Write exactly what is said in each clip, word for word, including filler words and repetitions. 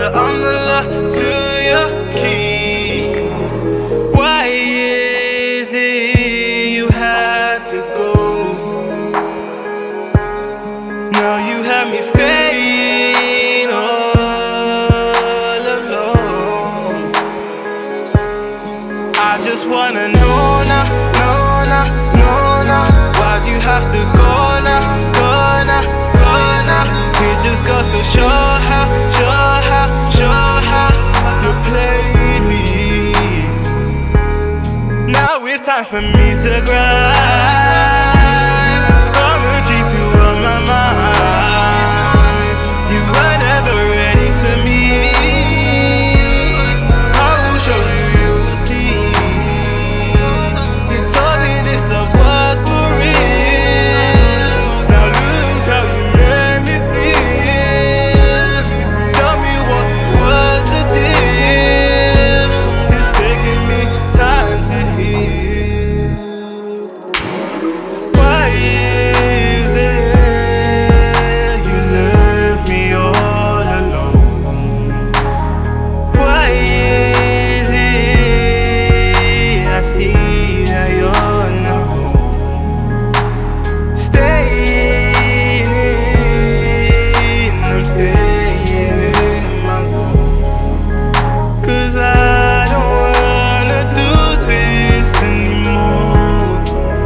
I'm the lock to your key? Why is it you had to go? Now you have me staying all alone. I just wanna know now, know now, know now. Why'd you have to go now, go now, go now? It just goes to show how, show how, show how you played me. Now it's time for me to grind. I'ma keep you on my mind. You were never ready for me. I will show you, you will see. You told me this love was for real. Now look how you made me feel. Tell me what was the deal. It's taking me time to heal. Why is it you left me all alone? Why is it I see that you're not home? Staying in, I'm staying in my zone. 'Cause I don't wanna do this anymore.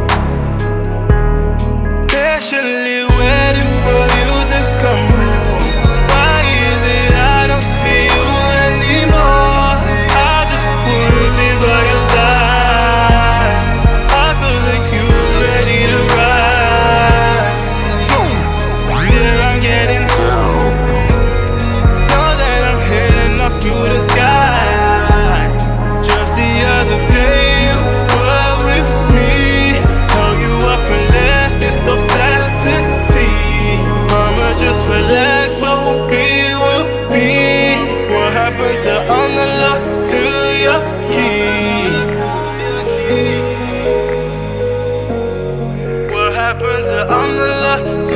Patiently waiting for you to come home. Why is it I don't see you anymore? I just wanna be by your side. I feel like you're ready to ride. Yeah, I'm getting home. Know that I'm heading up through the skies. Just the other day you were with me. Held you up and left, it's so sad to see. Mama, just relax, what will be, will be. What happened to I'm the lock to your key? What happened to I'm the lock